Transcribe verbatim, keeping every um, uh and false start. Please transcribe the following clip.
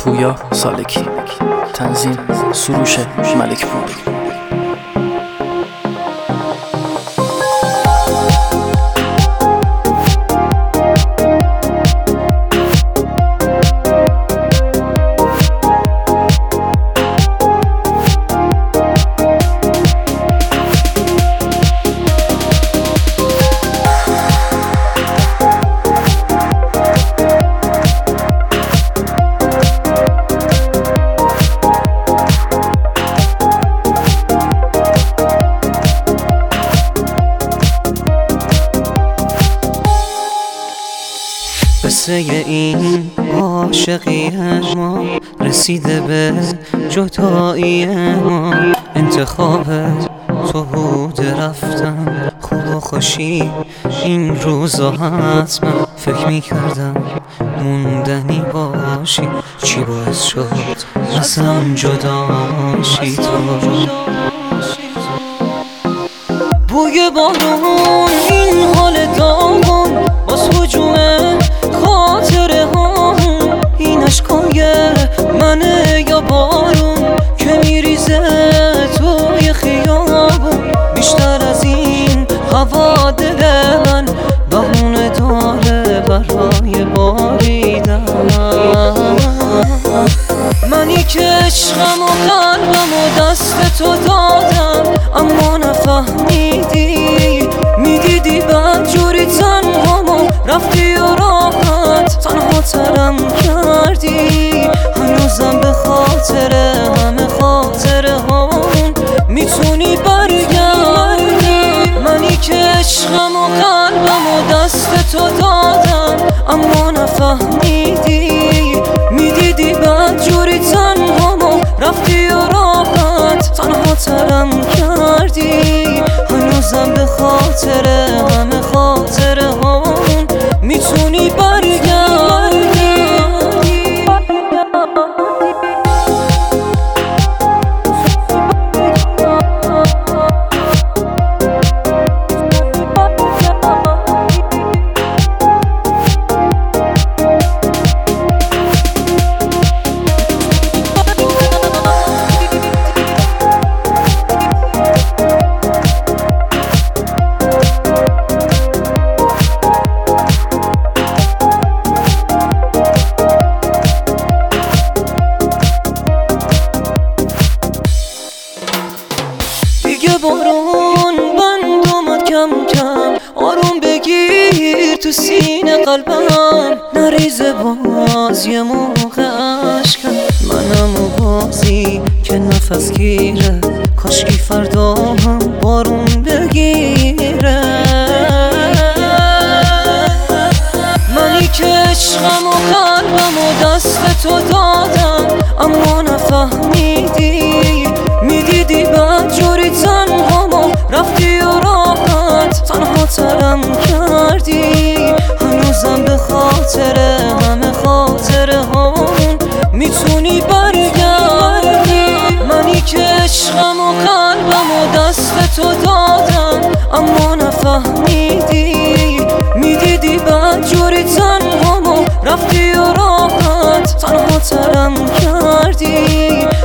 پویا سالکی، تنظیم سروش ملکپور. قصه این عاشقی ما رسیده به جدایی ما، انتخابت تو بود رفتم خوب و خوشی این روزا حتما فکر میکردم موندنی باشی، چی باعث شد ازم جداشی تو؟ بوی بارون این حال داغون باز هجومه خاطره ها، این عشقای منه یا بارون که میریزه توی خیابون؟ بیشتر از این هوا دل من بهونه داره برای باریدن. منی که عشقم و قلبم و دست تو دادم اما نفهمیدی، میدیدی بدجوری تنهامو رفتی و راحت تنها ترم کردی. هنوزم به خاطر همه خاطره هامون میتونی برگردی. منی که عشقم و قلبم و دست تو دادم اما نفهمیدی، میدیدی بدجوری تنهامو رفتی و راحت تنها ترم کردی. هنوزم به خاطر همه خاطره هامون میتونی برگردی. دیگه بارون بند اومد کم کم، آروم بگیر تو سینه قلبم، نریزه باز یه موقع عشقم. منم و بازی که نفس گیره، کاشکی فردا هم بارون بگیره. منی که عشقم و قلبم و دست تو دادم اما نفهمیدی، میدیدی بدجوری تنهامو رفتی و راحت تنها ترم کردی. هنوزم به خاطر همه خاطره هامون میتونی برگردی. منی که عشقم و قلبم و دست تو دادم اما نفهمیدی، میدیدی بدجوری تنهامو رفتی و راحت تنها ترم کردی.